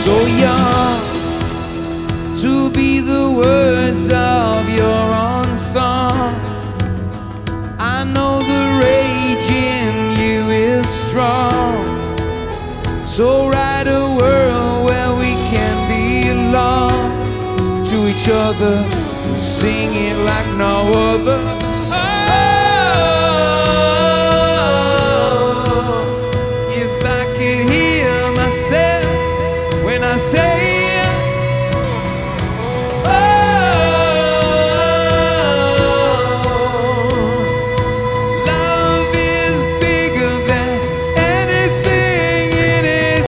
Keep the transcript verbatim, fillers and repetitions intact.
so young to be the words of your own song. I know the rage in you is strong, so write a world where we can belong to each other and sing it like no other. Oh, if I could hear myself when I say